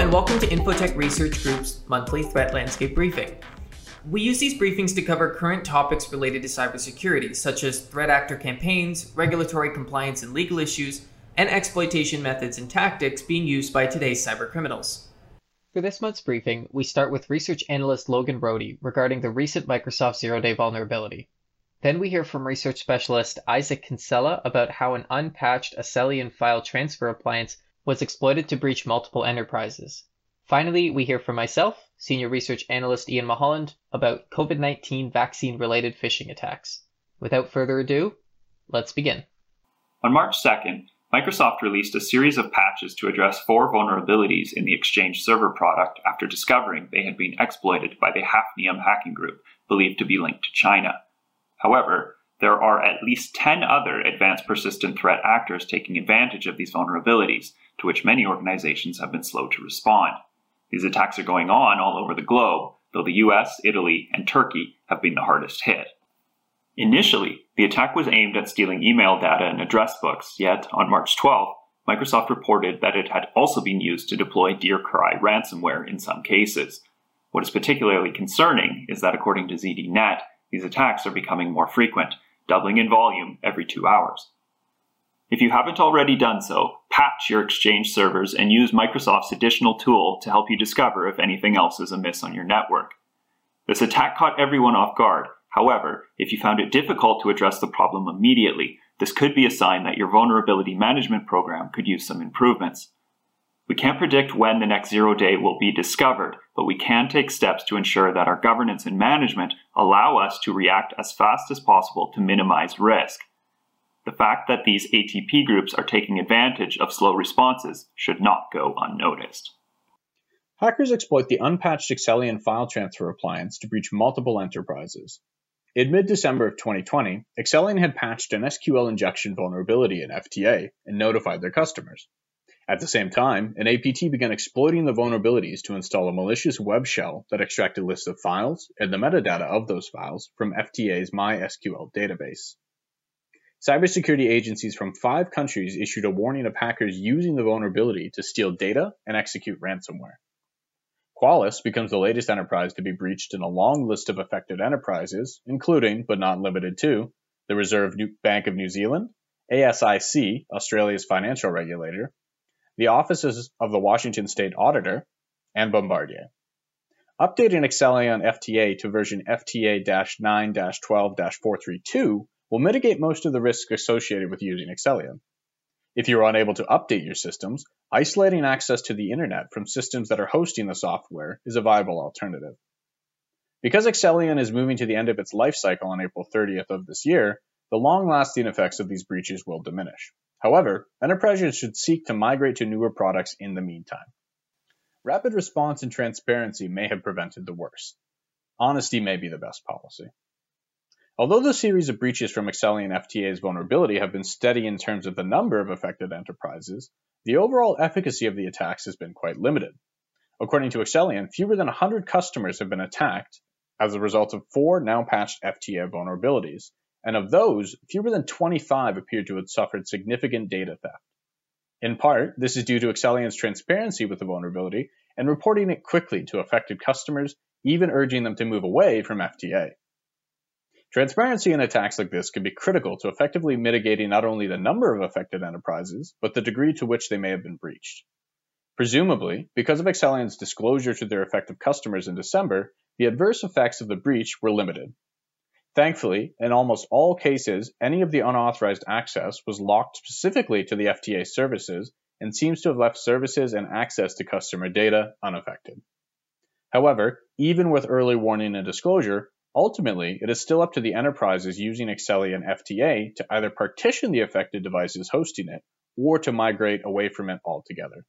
and welcome to Infotech Research Group's monthly Threat Landscape Briefing. We use these briefings to cover current topics related to cybersecurity, such as threat actor campaigns, regulatory compliance and legal issues, and exploitation methods and tactics being used by today's cybercriminals. For this month's briefing, we start with research analyst Logan Brody regarding the recent Microsoft zero-day vulnerability. Then we hear from research specialist Isaac Kinsella about how an unpatched Accellion file transfer appliance was exploited to breach multiple enterprises. Finally, we hear from myself, senior research analyst Ian Mulholland, about COVID-19 vaccine-related phishing attacks. Without further ado, let's begin. On March 2nd, Microsoft released a series of patches to address 4 vulnerabilities in the Exchange Server product after discovering they had been exploited by the Hafnium hacking group, believed to be linked to China. However, there are at least 10 other advanced persistent threat actors taking advantage of these vulnerabilities, to which many organizations have been slow to respond. These attacks are going on all over the globe, though the US, Italy, and Turkey have been the hardest hit. Initially, the attack was aimed at stealing email data and address books, yet on March 12th, Microsoft reported that it had also been used to deploy DearCry ransomware in some cases. What is particularly concerning is that according to ZDNet, these attacks are becoming more frequent, doubling in volume every 2 hours. If you haven't already done so, patch your Exchange servers and use Microsoft's additional tool to help you discover if anything else is amiss on your network. This attack caught everyone off guard. However, if you found it difficult to address the problem immediately, this could be a sign that your vulnerability management program could use some improvements. We can't predict when the next zero-day will be discovered, but we can take steps to ensure that our governance and management allow us to react as fast as possible to minimize risk. The fact that these ATP groups are taking advantage of slow responses should not go unnoticed. Hackers exploit the unpatched Accellion file transfer appliance to breach multiple enterprises. In mid-December of 2020, Accellion had patched an SQL injection vulnerability in FTA and notified their customers. At the same time, an APT began exploiting the vulnerabilities to install a malicious web shell that extracted lists of files and the metadata of those files from FTA's MySQL database. Cybersecurity agencies from 5 countries issued a warning of hackers using the vulnerability to steal data and execute ransomware. Qualys becomes the latest enterprise to be breached in a long list of affected enterprises, including, but not limited to, the Reserve Bank of New Zealand, ASIC, Australia's financial regulator, the offices of the Washington State Auditor, and Bombardier. Updating Accellion FTA to version FTA-9-12-432 will mitigate most of the risk associated with using Accellion. If you are unable to update your systems, isolating access to the internet from systems that are hosting the software is a viable alternative. Because Accellion is moving to the end of its life cycle on April 30th of this year, the long-lasting effects of these breaches will diminish. However, enterprises should seek to migrate to newer products in the meantime. Rapid response and transparency may have prevented the worst. Honesty may be the best policy. Although the series of breaches from Accellion FTA's vulnerability have been steady in terms of the number of affected enterprises, the overall efficacy of the attacks has been quite limited. According to Accellion, fewer than 100 customers have been attacked as a result of 4 now patched FTA vulnerabilities, and of those, fewer than 25 appear to have suffered significant data theft. In part, this is due to Accellion's transparency with the vulnerability and reporting it quickly to affected customers, even urging them to move away from FTA. Transparency in attacks like this can be critical to effectively mitigating not only the number of affected enterprises, but the degree to which they may have been breached. Presumably, because of Accellion's disclosure to their affected customers in December, the adverse effects of the breach were limited. Thankfully, in almost all cases, any of the unauthorized access was locked specifically to the FTA services and seems to have left services and access to customer data unaffected. However, even with early warning and disclosure, ultimately, it is still up to the enterprises using Accellion FTA to either partition the affected devices hosting it or to migrate away from it altogether.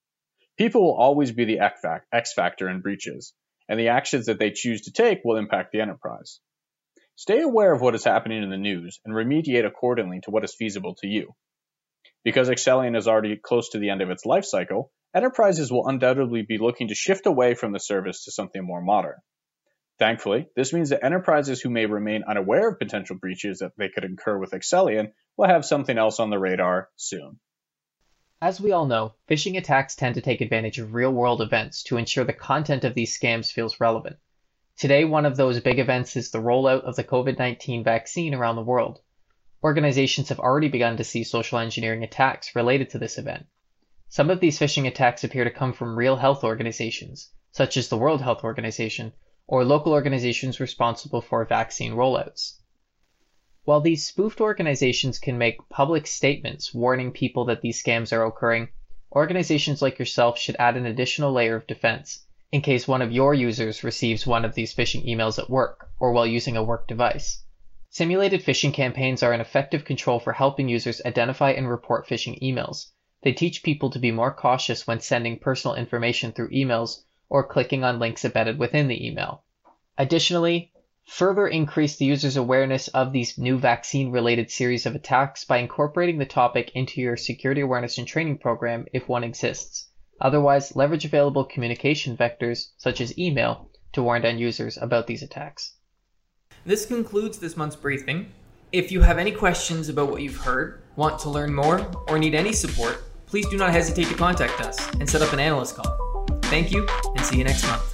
People will always be the X factor in breaches, and the actions that they choose to take will impact the enterprise. Stay aware of what is happening in the news and remediate accordingly to what is feasible to you. Because Accellion is already close to the end of its life cycle, enterprises will undoubtedly be looking to shift away from the service to something more modern. Thankfully, this means that enterprises who may remain unaware of potential breaches that they could incur with Accellion will have something else on the radar soon. As we all know, phishing attacks tend to take advantage of real-world events to ensure the content of these scams feels relevant. Today, one of those big events is the rollout of the COVID-19 vaccine around the world. Organizations have already begun to see social engineering attacks related to this event. Some of these phishing attacks appear to come from real health organizations, such as the World Health Organization, or local organizations responsible for vaccine rollouts. While these spoofed organizations can make public statements warning people that these scams are occurring, organizations like yourself should add an additional layer of defense in case one of your users receives one of these phishing emails at work or while using a work device. Simulated phishing campaigns are an effective control for helping users identify and report phishing emails. They teach people to be more cautious when sending personal information through emails or clicking on links embedded within the email. Additionally, further increase the user's awareness of these new vaccine-related series of attacks by incorporating the topic into your security awareness and training program if one exists. Otherwise, leverage available communication vectors, such as email, to warn end users about these attacks. This concludes this month's briefing. If you have any questions about what you've heard, want to learn more, or need any support, please do not hesitate to contact us and set up an analyst call. Thank you, and see you next month.